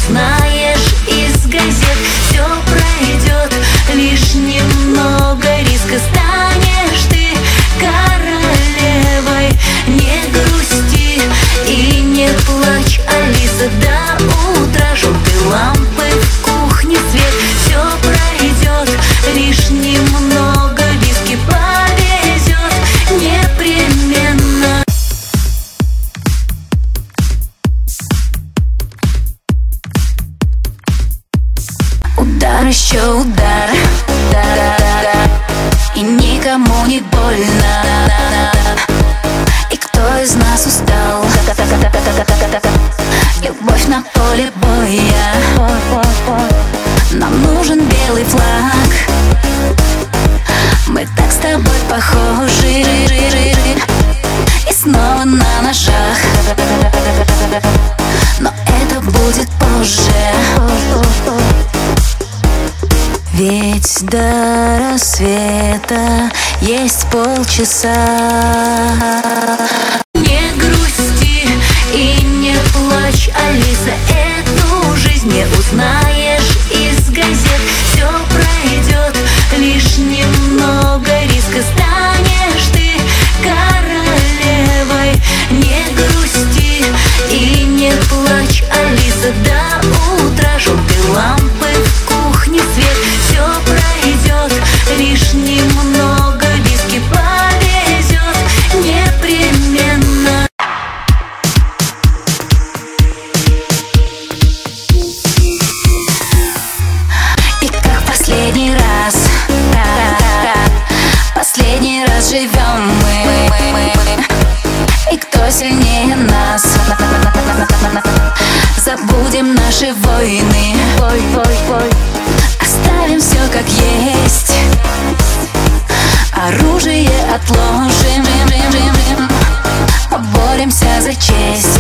узнаешь из газет. Все пройдет, лишь немного риска. Станешь ты королевой. Не грусти и не плачь, Алиса. До утра желтой лампы в кухне свет. Все пройдет, лишь немного виски. Повезет непременно. Удар, еще удар, и никому не больно. И кто из нас устал? Любовь на поле боя. Нам нужен белый флаг. Мы так с тобой похожи. И снова на ножах. Но это будет позже. Ведь до рассвета есть полчаса. Не грусти и не плачь, Алиса. Эту жизнь не узнаешь из газет. Все пройдет, лишь немного риска. Станешь ты королевой. Не грусти и не плачь, Алиса. До утра желтой лампы в кухне свет. Все пройдет, лишь немного виски. Повезет непременно. И как последний раз, последний раз живем мы. И кто сильнее нас? Забудем наши войны. Оставим все как есть. Оружие отложим. Поборемся за честь.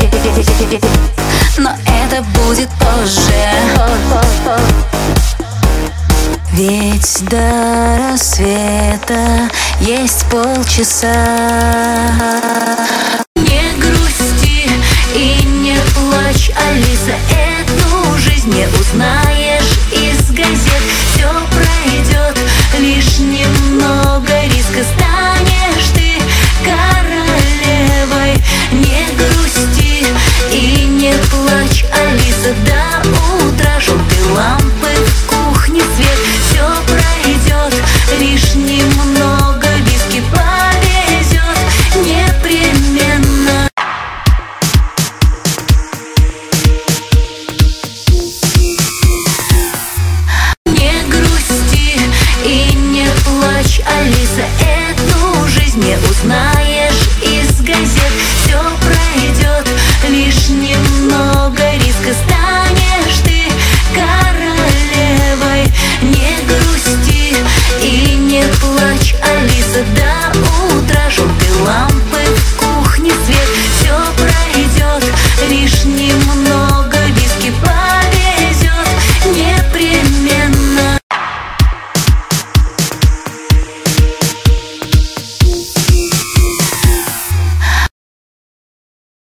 Но это будет позже. Ведь до рассвета есть полчаса. Не грусти и не плачь, Алиса. Эту жизнь не узнаешь из газет. Все пройдет, лишь немного риска. Станешь ты королевой. Не грусти и не плачь, Алиса. До утра. желтой лампы в кухне свет. Все пройдет, лишь не